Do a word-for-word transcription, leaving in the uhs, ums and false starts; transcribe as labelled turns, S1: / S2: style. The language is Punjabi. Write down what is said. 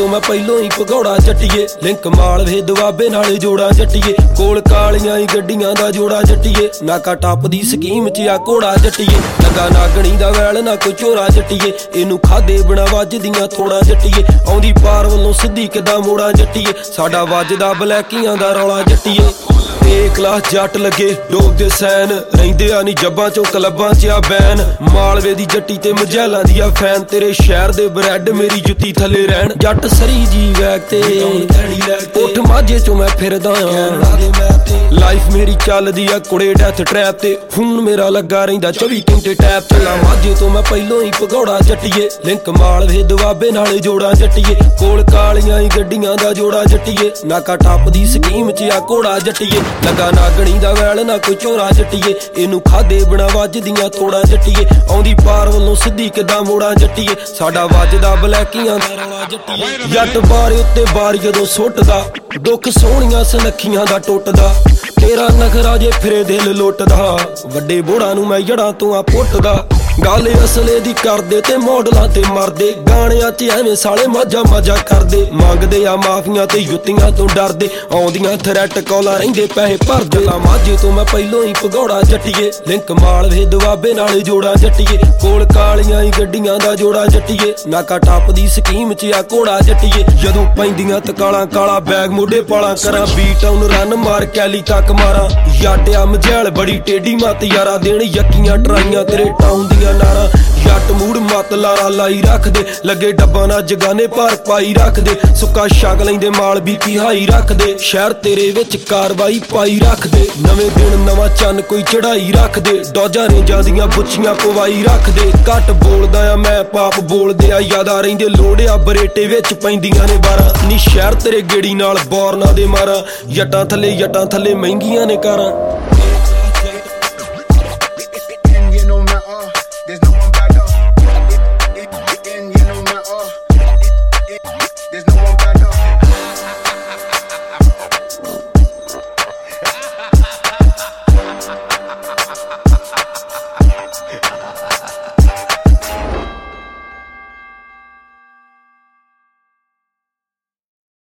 S1: ਤੋਂ ਮੈਂ ਪਹਿਲੋਂ ਹੀ ਭਗੌੜਾ ਜੱਟੀਏ ਲਿੰਕ ਮਾਲਵੇ ਦੁਆਬੇ ਨਾਲੇ ਜੋੜਾ ਜੱਟੀਏ ਕੋਲ ਕਾਲੀਆਂ ਹੀ ਗੱਡੀਆਂ ਦਾ ਜੋੜਾ ਜੱਟੀਏ ਨਾਕਾ ਟੱਪ ਦੀ ਸਕੀਮ ਚ ਆ ਘੋੜਾ ਜੱਟੀਏ ਲੱਗਾ ਨਾਗਣੀ ਦਾ ਵੈਲ ਨਾ ਕੋਈ ਚੋਰਾ ਜੱਟੀਏ ਇਹਨੂੰ ਖਾਦੇ ਬਿਨਾ ਵੱਜਦੀਆਂ ਥੋੜਾ ਜੱਟੀਏ ਆਉਂਦੀ ਪਾਰ ਵੱਲੋਂ ਸਿੱਧੀ ਕਿੱਦਾਂ ਮੋੜਾ ਜੱਟੀਏ ਸਾਡਾ ਵੱਜਦਾ ਬਲੈਕੀਆਂ ਦਾ ਰੌਲਾ ਜੱਟੀਏ ਏ ਕਲਾਸ ਜੱਟ ਲੱਗੇ ਡੋਬਦੇ ਸੈਨ ਰਹਿੰਦੇ ਆ ਨੀ ਜੱਬਾਂ ਚੋਂ ਕਲੱਬਾਂ ਚ ਆ ਬੈਨ ਮਾਲਵੇ ਦੀ ਜੱਟੀ ਤੇ ਮਜੈਲਾਂ ਦੀ ਆ ਫੈਨ ਤੇਰੇ ਸ਼ਹਿਰ ਦੇ ਬਰੈਡ ਮੇਰੀ ਜੁੱਤੀ ਥੱਲੇ ਰਹਿਣ ਜੱਟ ਸਰੀ ਜੀ ਵੈਗ ਤੇ ਉੱਠ ਮਾਝੇ ਚੋਂ ਮੈਂ ਫਿਰਦਾ ਆਂ ਲਾਈਫ ਮੇਰੀ ਚੱਲਦੀ ਆ ਕੁੜੇ ਡੈਥ ਟਰੈਪ ਤੇ ਫੋਨ ਮੇਰਾ ਲੱਗਾ ਰਹਿੰਦਾ ਚੌਵੀ ਘੰਟੇ ਟੈਪ ਚੱਲਾਂ ਮਾਝੇ ਤੋਂ ਮੈਂ ਪਹਿਲੋਂ ਹੀ ਭਗੌੜਾ ਜੱਟੀਏ ਲਿੰਕ ਮਾਲਵੇ ਦੁਆਬੇ ਨਾਲੇ ਜੋੜਾ ਜੱਟੀਏ ਕੋਲ ਕਾਲੀਆਂ ਹੀ ਗੱਡੀਆਂ ਦਾ ਜੋੜਾ ਜੱਟੀਏ ਨਾਕਾ ਟੱਪ ਦੀ ਸਕੀਮ ਚ ਆ ਘੋੜਾ ਜੱਟੀਏ ਲੱਗਾ ਨਾਗਣੀ ਦਾ ਵੈਲ ਨਾ ਕੋਈ ਚੋਰਾ ਜੱਟੀਏ ਇਹਨੂੰ ਖਾਦੇ ਬਿਨਾ ਵੱਜਦੀਆਂ ਥੋੜਾ ਜੱਟੀਏ ਆਉਂਦੀ ਪਾਰ ਵੱਲੋਂ ਸਿੱਧੀ ਕਿੱਦਾਂ ਮੋੜਾ ਜੱਟੀਏ ਸਾਡਾ ਵੱਜਦਾ ਬਲੈਕੀਆਂ ਦਾ ਰੌਲਾ ਜੱਟੀਏ ਜੱਟ ਬਾਰੇ ਉੱਤੇ ਬਾਰ ਜਦੋਂ ਸੁੱਟਦਾ ਦੁੱਖ ਸੋਹਣੀਆਂ ਸੁਨੱਖੀਆਂ ਦਾ ਟੁੱਟਦਾ ਤੇਰਾ ਨਖਰਾ ਜੇ ਫਿਰੇ ਦਿਲ ਲੁੱਟਦਾ ਵੱਡੇ ਬੋੜਾਂ ਨੂੰ ਮੈਂ ਜੜਾਂ ਤੋਂ ਆ ਪੁੱਟਦਾ ਗੱਲ ਅਸਲੇ ਦੀ ਕਰਦੇ ਤੇ ਮੋਡਲਾਂ ਤੇ ਮਰਦੇ ਗਾਣਿਆਂ ਚ ਐਵੇਂ ਸਾਲੇ ਮਾਝਾ ਮਾਝਾ ਕਰਦੇ ਮੰਗਦੇ ਆ ਮਾਫੀਆਂ ਤੇ ਜੁੱਤੀਆਂ ਤੋਂ ਡਰਦੇ ਆਉਂਦੀਆਂ ਥਰੈਟ ਕਾਲਾਂ ਰਹਿੰਦੇ ਪੈਸੇ ਭਰਦੇ ਮਾਝੇ ਤੋਂ ਮੈਂ ਪਹਿਲੋਂ ਹੀ ਭਗੌੜਾ ਜੱਟੀਏ ਲਿੰਕ ਮਾਲਵੇ ਦੁਆਬੇ ਨਾਲੇ ਜੋੜਾ ਜੱਟੀਏ ਕੋਲ ਕਾਲੀਆਂ ਹੀ ਗੱਡੀਆਂ ਦਾ ਜੋੜਾ ਜੱਟੀਏ ਨਾਕਾ ਟੱਪ ਦੀ ਸਕੀਮ ਚ ਆ ਘੋੜਾ ਜੱਟੀਏ ਜਦੋਂ ਪੈਂਦੀਆਂ ਤਕਾਲਾਂ ਕਾਲਾ ਬੈਗ ਮੋਢੇ ਪਾਲਾਂ ਕਰਾਂ ਬੀਟ ਆਉਨ ਰਨ ਮਾਰ ਕੈਲੀ ਤੱਕ ਮਾਰਾਂ ਯਾਟਿਆ ਮਝੈਲ ਬੜੀ ਟੇਢੀ ਮੱਤ ਯਾਰਾ ਦੇਣ ਯੱਕੀਆਂ ਟਰਾਈਆਂ ਤੇਰੇ ਟਾਊਨ ਦੀਆਂ ਨਾਰਾਂ ਜੱਟ ਮੂੜ ਮੱਤ ਲਾਰਾ ਲਾਈ ਰੱਖਦੇ ਲੱਗੇ ਡੱਬਾਂ ਨਾਲ ਜਗਾਨੇ ਭਾਰ ਪਾਈ ਰੱਖਦੇ ਸੁੱਕਾ ਛਕ ਲੈਂਦੇ ਮਾਲ ਬੀਪੀ ਹਾਈ ਰੱਖਦੇ ਸ਼ਹਿਰ ਤੇਰੇ ਵਿੱਚ ਕਾਰਵਾਈ ਪਾਈ ਰੱਖਦੇ ਨਵੇਂ ਦਿਨ ਨਵਾਂ ਚੰਨ ਕੋਈ ਚੜਾਈ ਰੱਖਦੇ ਡੋਜਾਂ ਨੇ ਜਾਂਦੀਆਂ ਬੁੱਛੀਆਂ ਪਵਾਈ ਰੱਖਦੇ ਘੱਟ ਬੋਲਦਾ ਆ ਮੈਂ ਪਾਪ ਬੋਲਦੇ ਆ ਯਾਦਾ ਰਹਿੰਦੇ ਲੋੜਿਆ ਬਰੇਟੇ ਵਿੱਚ ਪੈਂਦੀਆਂ ਨੇ ਬਾਰਾਂ ਨੀ ਸ਼ਹਿਰ ਤੇਰੇ ਗੇੜੀ ਨਾਲ ਬੋਰਨਾਂ ਦੇ ਮਾਰਾਂ ਜੱਟਾਂ ਥੱਲੇ ਜੱਟਾਂ ਥੱਲੇ ਮਹਿੰਗੀਆਂ ਨੇ ਕਾਰਾਂ।